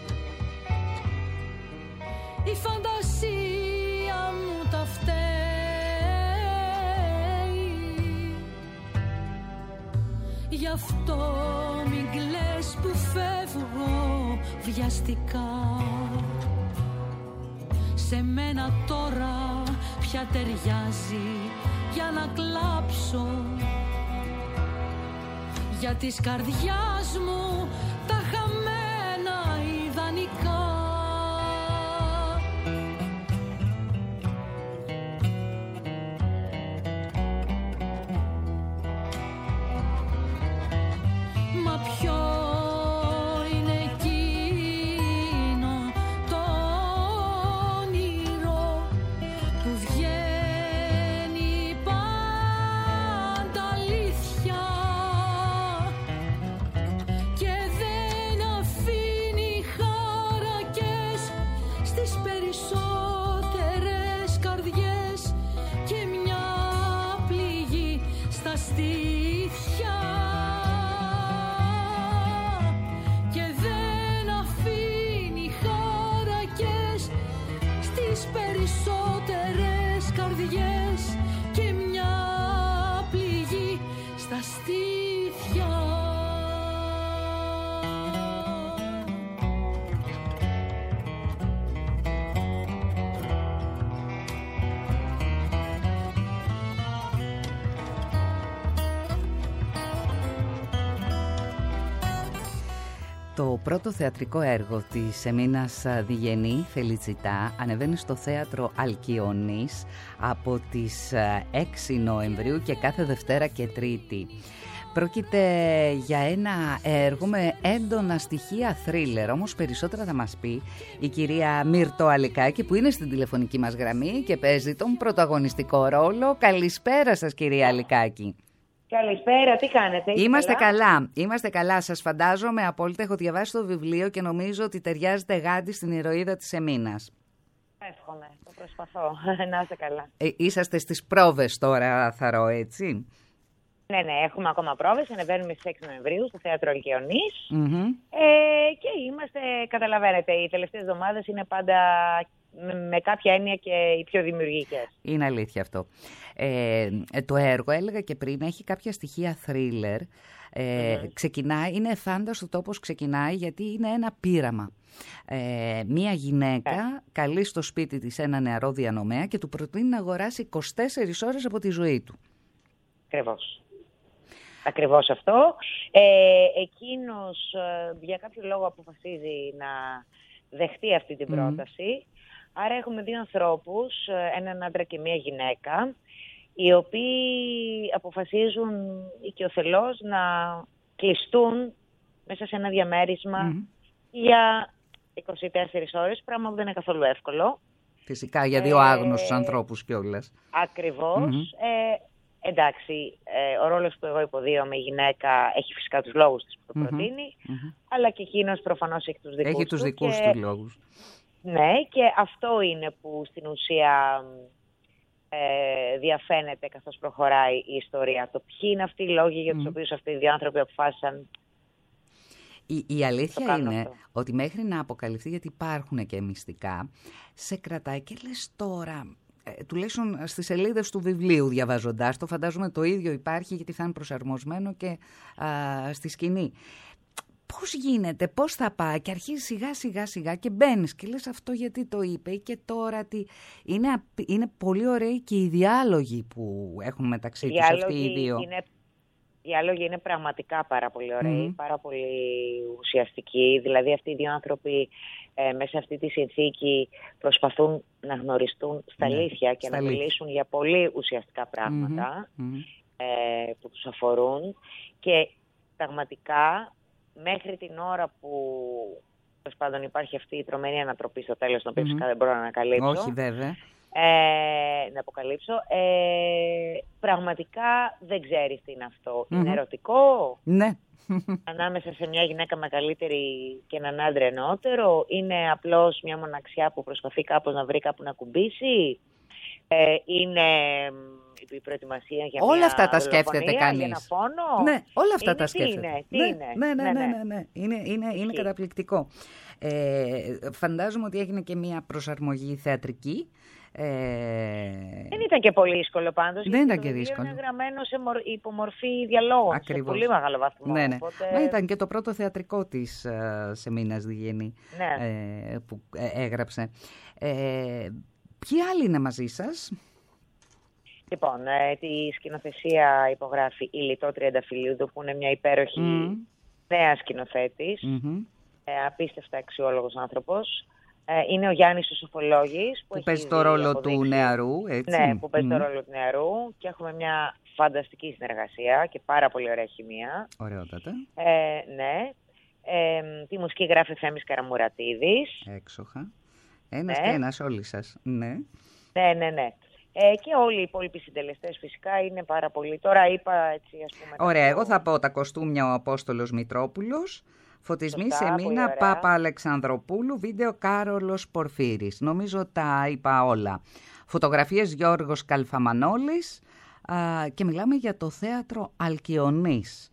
η φαντασία μου τα φταίει. Γι' αυτό μην κλαις που φεύγω βιαστικά. Σε μένα τώρα πια ταιριάζει για να κλάψω, για της καρδιάς μου τα χαμένα ιδανικά. Μα ποιο είναι εκείνο το όνειρο που βγαίνει πάντα αλήθεια και δεν αφήνει χαρακές στις περισσότερες καρδιές και μια πληγή στα στήθια. Και δεν αφήνει χαρακές στις περισσότερες καρδιές και μια πληγή στα στήθια. Το πρώτο θεατρικό έργο της Εμίνας Διγενή, Φελιτσιτά, ανεβαίνει στο θέατρο Αλκιονής από τις έξι Νοεμβρίου και κάθε Δευτέρα και Τρίτη. Πρόκειται για ένα έργο με έντονα στοιχεία θρίλερ, όμως περισσότερα θα μας πει η κυρία Μύρτο Αλικάκη, που είναι στην τηλεφωνική μας γραμμή και παίζει τον πρωταγωνιστικό ρόλο. Καλησπέρα σας, κυρία Αλικάκη. Καλησπέρα, τι κάνετε? Είμαστε καλά? καλά, είμαστε καλά. Σας φαντάζομαι απόλυτα, έχω διαβάσει το βιβλίο και νομίζω ότι ταιριάζετε γάντι στην ηρωίδα της Εμίνας. Εύχομαι, το προσπαθώ, να είστε καλά. Ε, είσαστε στις πρόβες τώρα, Θαρώ, έτσι? Ναι, ναι, έχουμε ακόμα πρόβες, ανεβαίνουμε στις έξι Νοεμβρίου στο Θέατρο Αλκιονής mm-hmm. ε, και είμαστε, καταλαβαίνετε, οι τελευταίες εβδομάδες είναι πάντα με, με κάποια έννοια και οι πιο δημιουργικές. Είναι αλήθεια αυτό. Ε, το έργο, έλεγα και πριν, έχει κάποια στοιχεία θρίλερ. Ε, mm-hmm. Ξεκινάει, είναι φάνταστο το πώς ξεκινάει, γιατί είναι ένα πείραμα. Ε, μία γυναίκα yeah. καλεί στο σπίτι της ένα νεαρό διανομέα και του προτείνει να αγοράσει είκοσι τέσσερις ώρες από τη ζωή του. Ακριβώς. Ακριβώς αυτό. Ε, εκείνος ε, για κάποιο λόγο αποφασίζει να δεχτεί αυτή την πρόταση. Mm. Άρα έχουμε δύο ανθρώπους, έναν άντρα και μία γυναίκα, οι οποίοι αποφασίζουν οικειοθελώς να κλειστούν μέσα σε ένα διαμέρισμα mm. για είκοσι τέσσερις ώρες, πράγμα που δεν είναι καθόλου εύκολο. Φυσικά, για δύο ε, άγνωστους ανθρώπους κιόλας. Ακριβώς. Mm-hmm. Ε, εντάξει, ε, ο ρόλος που εγώ υποδίωμαι, η γυναίκα, έχει φυσικά τους λόγους της που το mm-hmm. προτείνει, mm-hmm. αλλά και εκείνος προφανώς έχει τους δικούς έχει του. Έχει τους δικούς και... του λόγους. Ναι, και αυτό είναι που στην ουσία ε, διαφαίνεται καθώς προχωράει η ιστορία. Το ποιοι είναι αυτοί οι λόγοι για τους mm. οποίους αυτοί οι δύο άνθρωποι αποφάσισαν. Η, η αλήθεια είναι αυτό. Ότι μέχρι να αποκαλυφθεί, γιατί υπάρχουν και μυστικά, σε κρατάει και λες τώρα, ε, τουλάχιστον στις σελίδες του βιβλίου διαβάζοντάς το, φαντάζομαι το ίδιο υπάρχει, γιατί θα είναι προσαρμοσμένο και α, στη σκηνή. Πώς γίνεται, πώς θα πάει, και αρχίζει σιγά σιγά σιγά και μπαίνεις και λες αυτό γιατί το είπε και τώρα τι. Είναι, είναι πολύ ωραίοι και οι διάλογοι που έχουν μεταξύ τους αυτοί οι δύο. Είναι, οι διάλογοι είναι πραγματικά πάρα πολύ ωραίοι, mm. πάρα πολύ ουσιαστικοί. Δηλαδή αυτοί οι δύο άνθρωποι ε, μέσα σε αυτή τη συνθήκη προσπαθούν να γνωριστούν στα ναι, αλήθεια και στα να αλήθεια. μιλήσουν για πολύ ουσιαστικά πράγματα mm-hmm. ε, που τους αφορούν, και πραγματικά μέχρι την ώρα που τέλος πάντων υπάρχει αυτή η τρομερή ανατροπή στο τέλος, την οποία mm-hmm. φυσικά δεν μπορώ να ανακαλύψω. Όχι βέβαια. Ε, να αποκαλύψω. Ε, πραγματικά δεν ξέρεις τι είναι αυτό. Mm-hmm. Είναι ερωτικό. Ναι. Ανάμεσα σε μια γυναίκα μεγαλύτερη και έναν άντρα εννοότερο. Είναι απλώς μια μοναξιά που προσπαθεί κάπως να βρει κάπου να κουμπίσει. Ε, είναι η προετοιμασία για όλα μια αυτά τα σκέφτεται κανείς. Για ένα πόνο. Ναι, όλα αυτά είναι, τα σκέφτεται. Τι είναι, τι ναι, είναι. Ναι, ναι, ναι, ναι, ναι, ναι. Είναι, είναι, είναι καταπληκτικό. Ε, φαντάζομαι ότι έγινε και μια προσαρμογή θεατρική. Ε... Δεν ήταν και πολύ δύσκολο πάντως. Δεν ήταν και δύσκολο. Είναι γραμμένο σε μορ... υπομορφή διαλόγων. Ακριβώς. Σε πολύ μεγάλο βαθμό. Ναι, ναι. Οπότε... Μα ήταν και το πρώτο θεατρικό της uh, Σεμίνας Διγενή ναι. ε, που ε, έγραψε. Ε, ποιοι άλλοι είναι μαζί σας? Λοιπόν, ε, τη σκηνοθεσία υπογράφει η Λιτό Τριανταφυλλίδου, που είναι μια υπέροχη mm. νέα σκηνοθέτης, mm-hmm. ε, απίστευτα αξιόλογος άνθρωπος. Ε, είναι ο Γιάννης ο Σοφολόγης, που, που παίζει το ρόλο αποδείξει... του νεαρού, έτσι. Ναι, που παίζει mm. το ρόλο του νεαρού, και έχουμε μια φανταστική συνεργασία και πάρα πολύ ωραία χημεία. Ωραιότατα. Ε, ναι. Ε, τη μουσική γράφει Θέμης Καραμουρατίδης. Έξοχα. Ένας ναι. και ένας όλοι σας. Ναι, ναι, ναι. ναι. Ε, και όλοι οι υπόλοιποι συντελεστές φυσικά είναι πάρα πολύ. Τώρα είπα έτσι, ας πούμε. Ωραία, εγώ θα πω τα κοστούμια ο Απόστολος Μητρόπουλος, φωτισμοί Σεμίνα Πάπα Αλεξανδροπούλου, βίντεο Κάρολος Πορφύρης. Νομίζω τα είπα όλα. Φωτογραφίες Γιώργος Καλφαμανόλης α, και μιλάμε για το θέατρο Αλκιονής.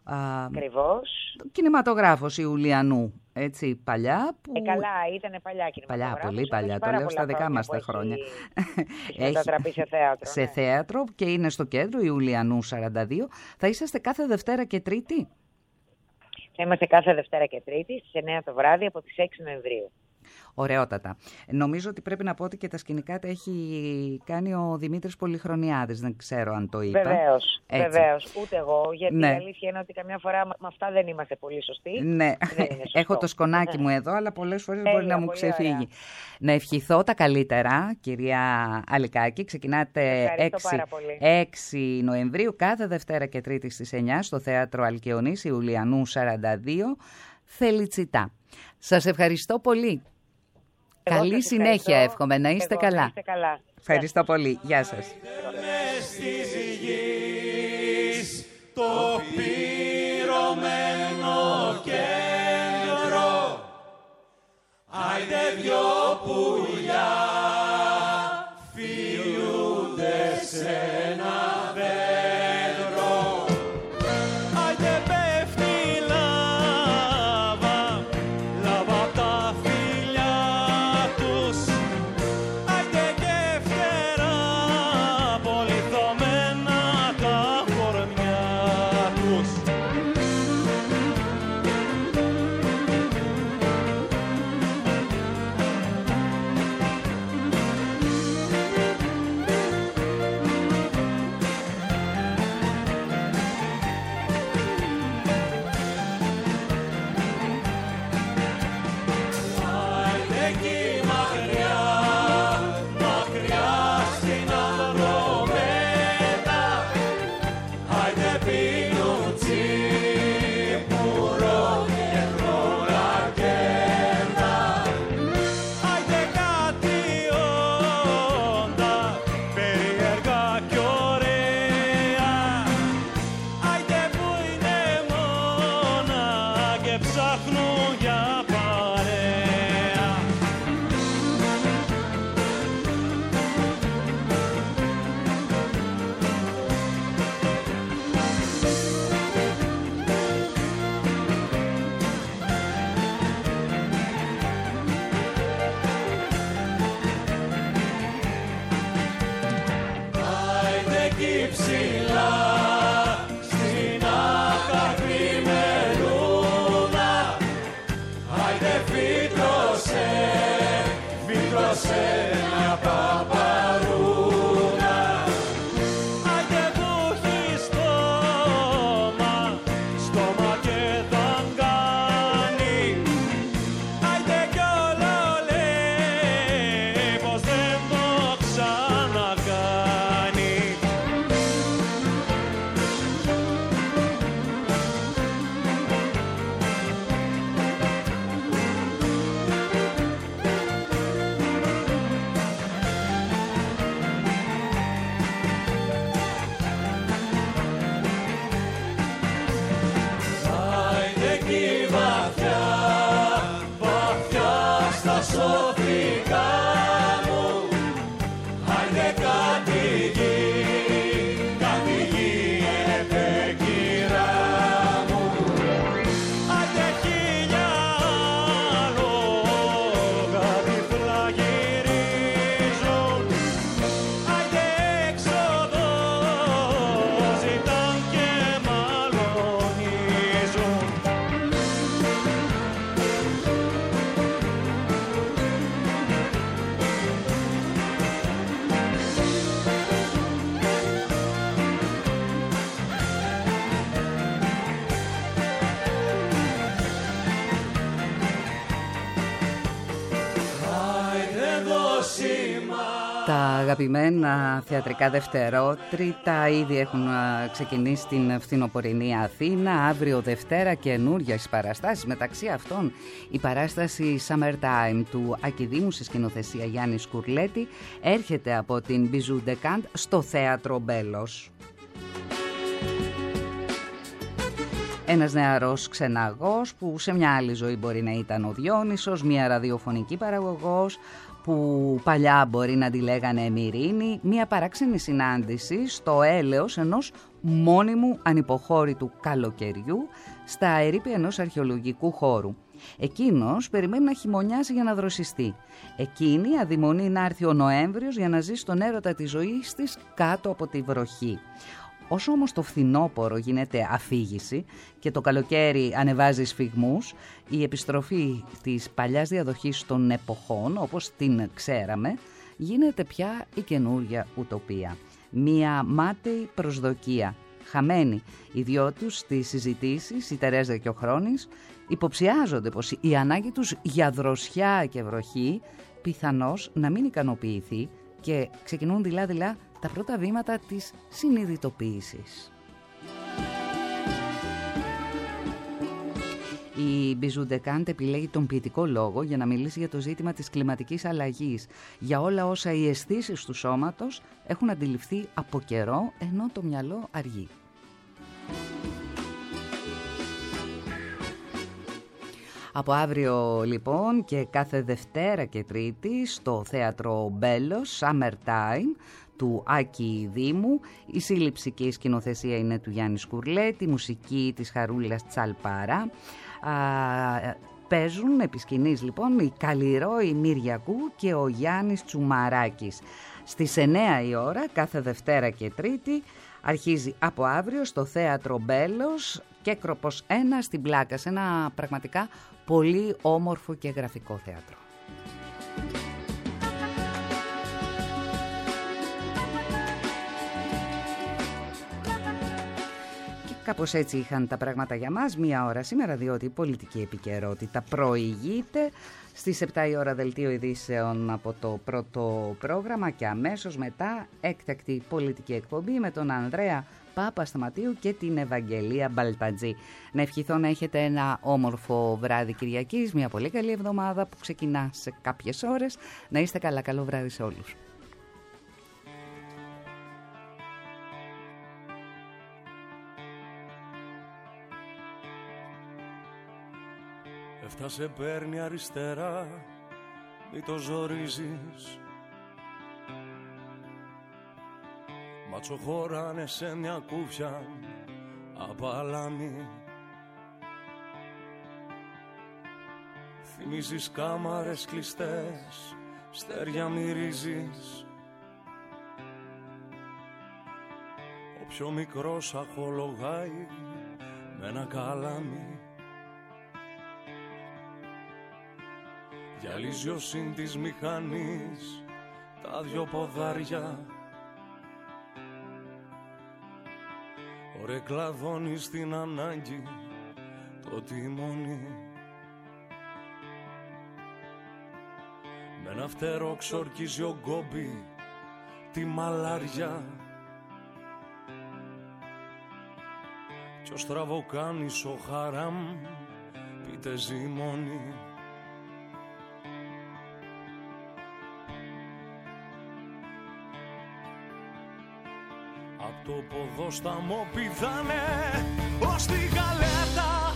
Ακριβώς. Κινηματογράφος Ιουλιανού, έτσι, παλιά. Που... Ε, καλά, ήταν παλιά κινηματογράφος. Παλιά, πολύ παλιά, το λέω στα δικά μας τα χρόνια. Έχει μετατραπεί σε θέατρο. Σε ναι. θέατρο και είναι στο κέντρο Ιουλιανού σαράντα δύο. Θα είσαστε κάθε Δευτέρα και Τρίτη? Θα είμαστε κάθε Δευτέρα και Τρίτη στις εννιά το βράδυ από τις έξι Νοεμβρίου. Ωραιότατα. Νομίζω ότι πρέπει να πω ότι και τα σκηνικά τα έχει κάνει ο Δημήτρης Πολυχρονιάδης, δεν ξέρω αν το είπα. Βεβαίως, βεβαίως. Ούτε εγώ, γιατί ναι. η αλήθεια είναι ότι καμιά φορά με αυτά δεν είμαστε πολύ σωστοί. Ναι, έχω το σκονάκι μου εδώ, αλλά πολλές φορές μπορεί να μου ξεφύγει. Ωραία. Να ευχηθώ τα καλύτερα, κυρία Αλικάκη. Ξεκινάτε έξι Νοεμβρίου, κάθε Δευτέρα και Τρίτη στις εννιά στο Θέατρο Αλκαιονής Ιουλιανού σαράντα δύο, Θελιτσιτά. Σας ευχαριστώ πολύ. Εγώ Καλή συνέχεια εύχομαι, να είστε Εγώ, καλά. Να είστε καλά. Ευχαριστώ Γεια. πολύ. Γεια σας. Το πυρωμένο κέντρο, άιντε δυο πουλιά φιλούνται σε ένα δέντρο. Άιντε πέφτει λάβα, λάβα απ' τα φιλιά τους. Άιντε και φτερά, πολυθωμένα τα κορμιά τους. Τα αγαπημένα θεατρικά Δευτερότριτα ήδη έχουν ξεκινήσει στην φθινοπορεινή Αθήνα. Αύριο Δευτέρα καινούριες παραστάσεις, μεταξύ αυτών η παράσταση Summertime του Ακηδήμου σε σκηνοθεσία Γιάννη Σκουρλέτη έρχεται από την Bijou Decant στο Θέατρο Μπέλος. Ένας νεαρός ξεναγός που σε μια άλλη ζωή μπορεί να ήταν ο Διόνυσος, μια ραδιοφωνική παραγωγός που παλιά μπορεί να τη λέγανε Μυρίνη, μια παράξενη συνάντηση στο έλεος ενός μόνιμου ανυποχώρητου καλοκαιριού στα ερείπια ενός αρχαιολογικού χώρου. Εκείνος περιμένει να χειμωνιάσει για να δροσιστεί. Εκείνη αδειμονεί να έρθει ο Νοέμβριος για να ζήσει τον έρωτα της ζωής της κάτω από τη βροχή. Όσο όμως το φθινόπωρο γίνεται αφήγηση και το καλοκαίρι ανεβάζει σφυγμούς, η επιστροφή της παλιάς διαδοχής των εποχών, όπως την ξέραμε, γίνεται πια η καινούργια ουτοπία. Μία μάταιη προσδοκία, χαμένη. Οι δυο τους στις συζητήσεις, η Τερέζα και ο Χρόνης, υποψιάζονται πως η ανάγκη τους για δροσιά και βροχή πιθανώς να μην ικανοποιηθεί και ξεκινούν δειλά-δειλά τα πρώτα βήματα της συνειδητοποίησης. Η Μπιζουντεκάντ επιλέγει τον ποιητικό λόγο για να μιλήσει για το ζήτημα της κλιματικής αλλαγής, για όλα όσα οι αισθήσεις του σώματος έχουν αντιληφθεί από καιρό, ενώ το μυαλό αργεί. Από αύριο λοιπόν και κάθε Δευτέρα και Τρίτη στο θέατρο Μπέλος, Summertime, του Άκη Δήμου. Η σύλληψη και η σκηνοθεσία είναι του Γιάννη Σκουρλέτη, η μουσική της Χαρούλας Τσαλπάρα. Α, παίζουν επί σκηνής λοιπόν η Καλλιρόη Μυριακού και ο Γιάννης Τσουμαράκης. Στις εννέα η ώρα κάθε Δευτέρα και Τρίτη αρχίζει από αύριο στο θέατρο Μπέλος και Κροπός ένα στην Πλάκα, σε ένα πραγματικά πολύ όμορφο και γραφικό θέατρο. Κάπως έτσι είχαν τα πράγματα για μας μία ώρα σήμερα, διότι η πολιτική επικαιρότητα προηγείται. Στις επτά η ώρα δελτίο ειδήσεων από το πρώτο πρόγραμμα και αμέσως μετά έκτακτη πολιτική εκπομπή με τον Ανδρέα Παπασταματίου και την Ευαγγελία Μπαλτατζή. Να ευχηθώ να έχετε ένα όμορφο βράδυ Κυριακής, μια πολύ καλή εβδομάδα που ξεκινά σε κάποιες ώρες. Να είστε καλά, καλό βράδυ σε όλους. Έφτασε παίρνει αριστερά, μη το ζορίζεις. Ματσοχωράνε σε μια κούφια απαλάμη. Θυμίζεις κάμαρες κλειστές, στέρια μυρίζεις. Ο πιο μικρός αχολογάει με ένα καλάμι. Γυαλίζει ο συν της μηχανής τα δυο ποδάρια. Ωραία κλαδώνει στην ανάγκη το τιμόνι. Με ένα φτερό ξορκίζει ο γκόμπι τη μαλάρια. Κι ο στραβοκάνης ο χαράμ πείτε ζυμώνει. Απ' το ποδόσταμο πηδάνε ως τη γαλέτα.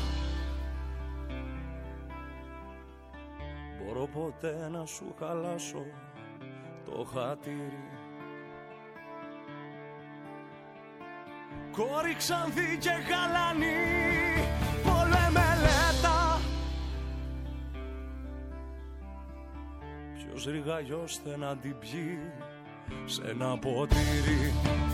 Μπορώ ποτέ να σου χαλάσω το χατήρι. Κόρη Ξανθή και γαλανή πολεμελέτα. Ποιος ρηγαλιός θε να την πιει σε ένα ποτήρι.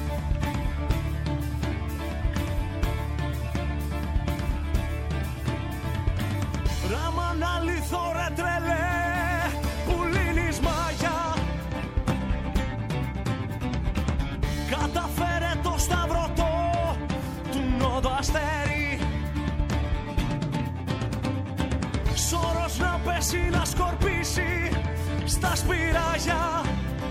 Ραμαν αληθό ρε τρελέ που λύνεις μάγια. Καταφέρε το σταυρωτό του νόδο αστέρι. Σώρος να πέσει να σκορπίσει στα σπυράγια.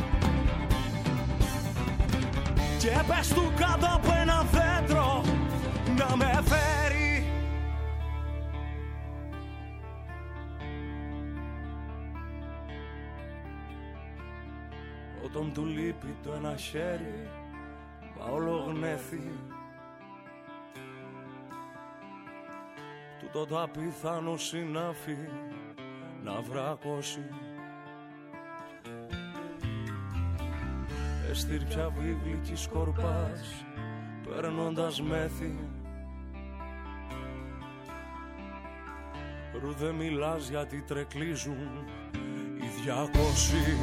Και πες του κάτω από ένα δέντρο να με φέρει. Όταν του λείπει το ένα χέρι, μα όλο γνέθει. Τούτο το απίθανο συνάφι να βρακώσει. Εστήρπια βίβλικη σκορπάς, παίρνοντας μέθη. Ρου δε μιλάς γιατί τρεκλίζουν οι διακόσι.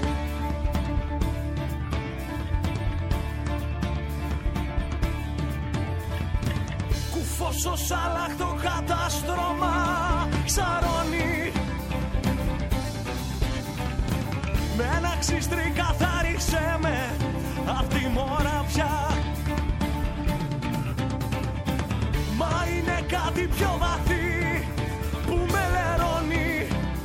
Κουφός ως άλλαχτο κατάστρωμα ξαρώνει. Με ένα ξύστρι καθάρισε με απ' τη μοραψιά. Μα είναι κάτι πιο βαθύ που με λερώνει.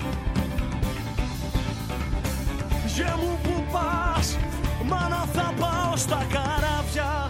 Γε μου που πας, μάνα θα πάω στα καράβια.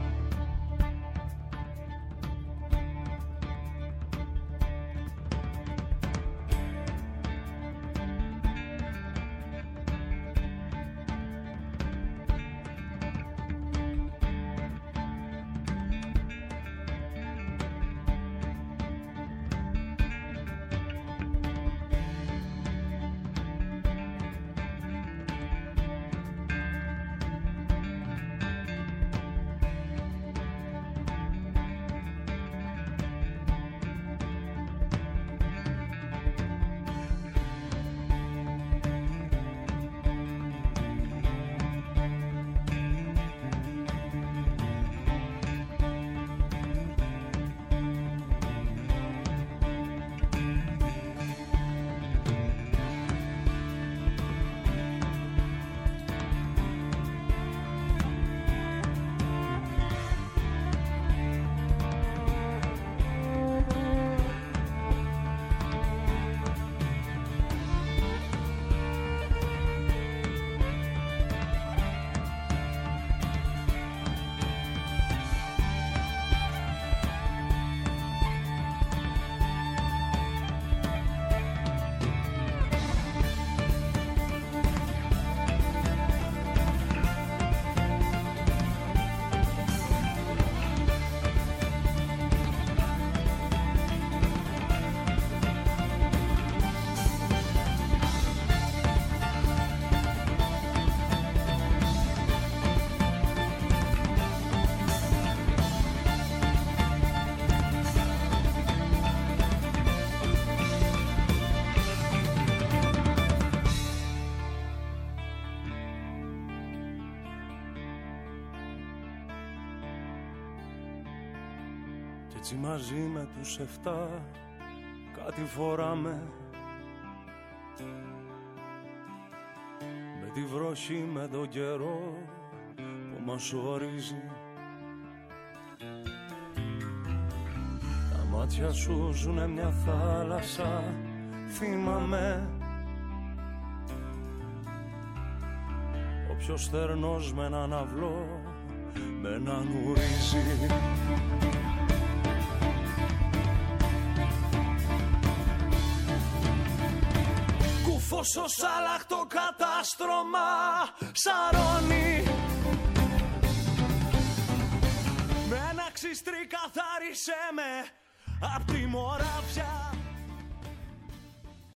Έτσι μαζί με τους εφτά κάτι φοράμε, με τη βροχή, με τον καιρό που μας ορίζει. Τα μάτια σου ζουνε μια θάλασσα, θυμάμαι. Όποιος θερνός με έναν αυλό, με έναν ουρίζει. Κουφός ως άλλαχτο κατάστρωμα σαρώνει. Με ένα ξύστρι καθάρισε με απ' τη μοραψιά.